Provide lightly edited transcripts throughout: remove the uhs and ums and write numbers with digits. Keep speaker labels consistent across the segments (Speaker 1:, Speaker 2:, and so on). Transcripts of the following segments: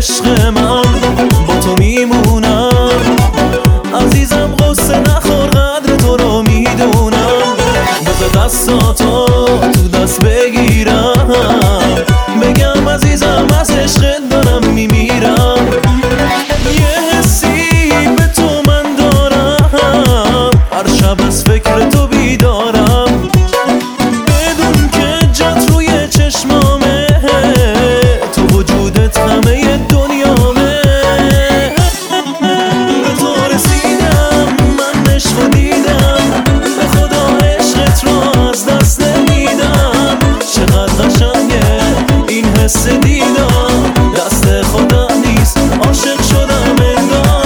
Speaker 1: عشق من با تو میمونم عزیزم، غصه نخور قدر تو رو میدونم. بذار دستاتو تو دست بگیرم، بگم عزیزم از عشقت دارم میمیرم. یه حسی به تو من دارم، هر شب از فکر تو بیدارم. بدون که جات روی چشمامه، تو وجودت همه دنیامه. به تو رسیدم، من عشق رو دیدم، به خدا عشقت رو از دست نمیدم. چقدر قشنگه این حس دیدم، دست خدا نیست عاشق شدم انگار.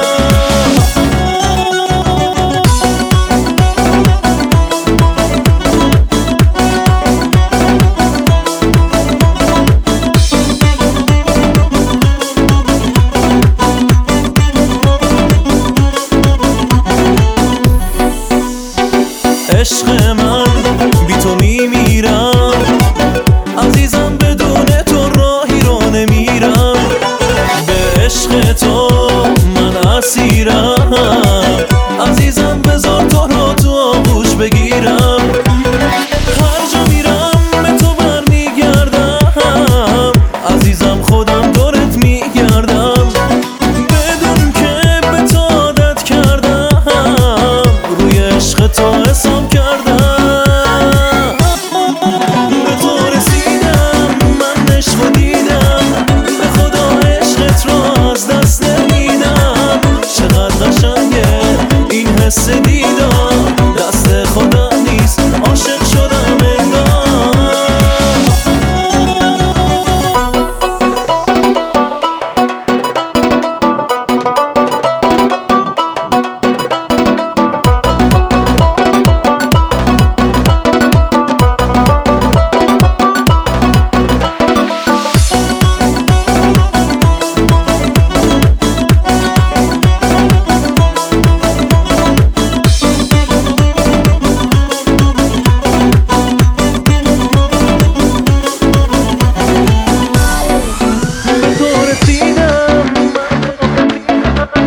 Speaker 1: عشق من بی تو میمیرم عزیزم، بدون تو راهی رو نمیرم. به عشق تو من اسیرم عزیزم، بذار تو رو تو آغوش بگیرم. هر جا میرم به تو برمیگردم عزیزم، خودم دورت میگردم. بدون که به تو عادت کردم، روی عشق تو حساب کردم. به تو رسیدم، من عشق رو دیدم، به خدا عشقت رو از دست نمیدم. چقدر قشنگه این حس دیدم، دست خدا نیست عاشق شدم انگار.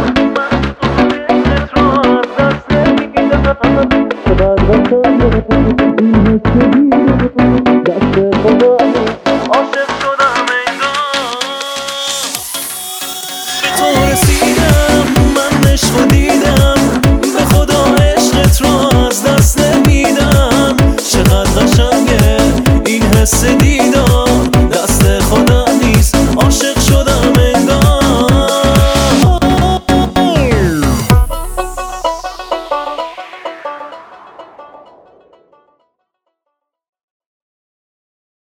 Speaker 2: Bye.